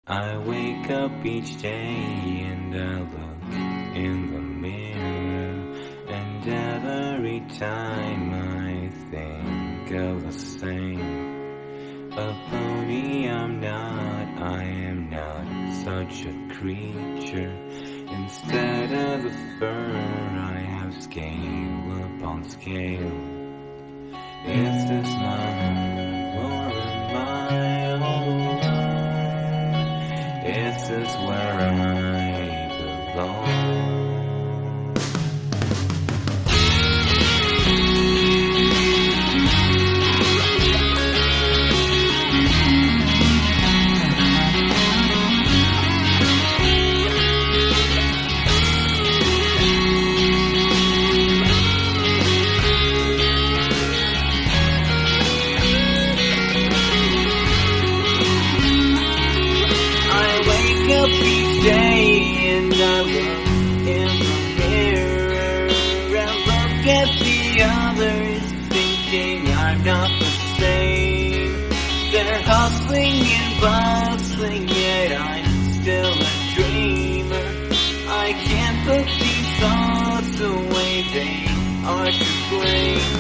I wake up each day and I look in the mirror, and every time I think of the same. A pony I'm not, I am not such a creature. Instead of the fur I have scale upon scale. Is this my home or am I alone? Is this where I belong? Each day and I look in the mirror and look at the others, thinking I'm not the same. They're hustling and bustling, yet I'm still a dreamer. I can't put these thoughts away, they are to blame.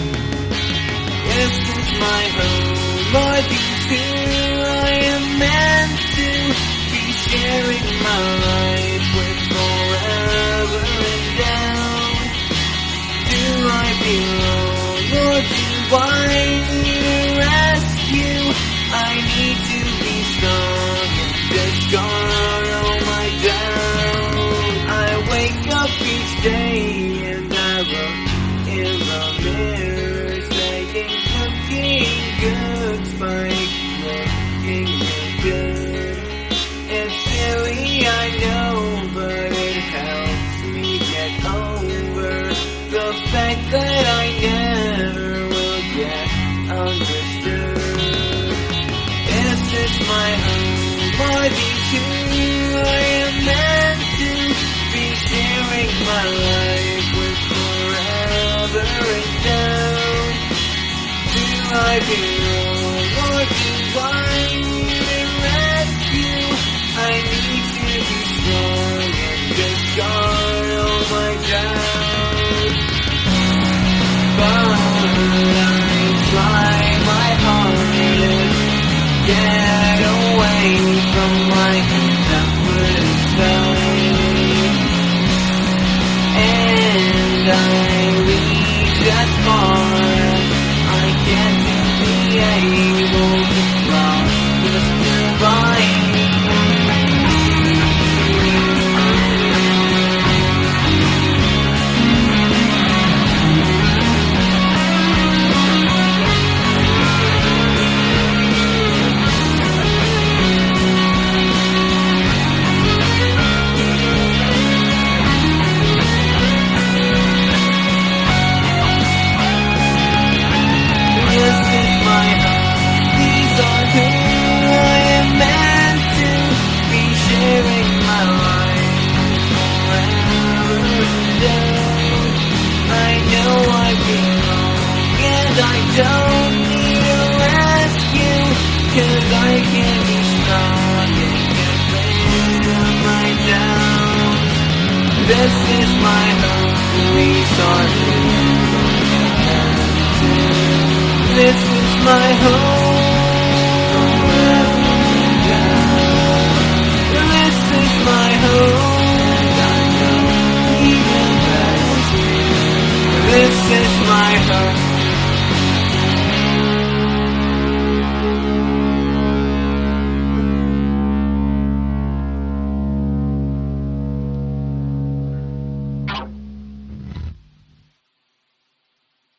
Is this my home or these here I am meant to sharing my life with forever and down? Do I belong or do I need a rescue? I need to be strong and discard all my doubt. I wake up each day and I look in the mirror, saying looking good, Spike, looking good. It's silly, I know, but it helps me get over the fact that I never will get understood. Is this my home or these who I am meant to be sharing my life with forever and down? Do I belong or do I need a rescue? I need to be strong and discard all my doubt. But I try my hardest, get away from my helpless self. And I reach as far as I can to be able to fly, just divine. I don't need a rescue, 'cause I can be strong and get rid of my doubts. This is my only source. This is my home. This is my home. This is my home.